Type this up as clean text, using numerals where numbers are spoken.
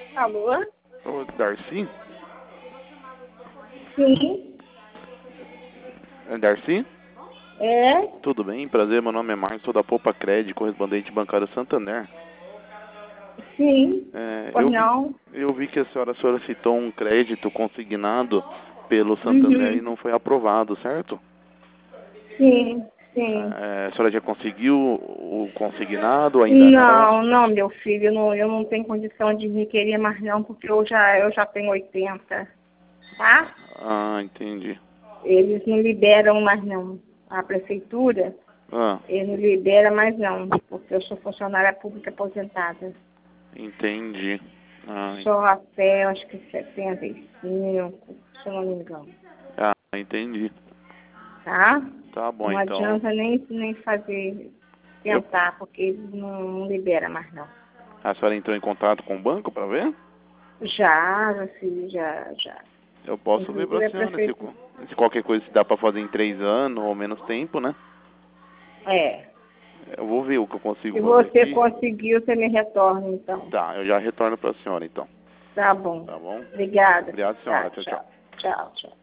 Alô? Ô, Darcy? Sim. É Darcy? É? Tudo bem? Prazer, meu nome é Marcos, sou da Poupa Cred, correspondente bancário Santander. Sim. É, Pois não? eu vi que a senhora solicitou um crédito consignado pelo Santander e Uhum. não foi aprovado, certo? Sim, sim. É, a senhora já conseguiu o consignado ou ainda não? Não, não, meu filho, eu não tenho condição de requerer mais não, porque eu já tenho 80, tá? Ah, entendi. Eles não liberam mais não. A prefeitura, Ah, eles não liberam mais não, porque eu sou funcionária pública aposentada. entendi. Ah, Só até, acho que 75, se eu não me engano. entendi. Tá? Tá bom, Não então. adianta nem fazer, Eu, tentar, porque eles não liberam mais não. a senhora entrou em contato com o banco para ver? Já, meu filho, já. Eu posso ver pra Inclusive a senhora prefeitura. se qualquer coisa se dá pra fazer em 3 anos ou menos tempo, né? É. Eu vou ver o que eu consigo Se fazer você aqui. conseguir, você me retorna, então. Tá, eu já retorno pra senhora então. Tá bom. Tá bom? Obrigada. Obrigado, Tá, senhora. Tchau, tchau. tchau. Tchau, tchau.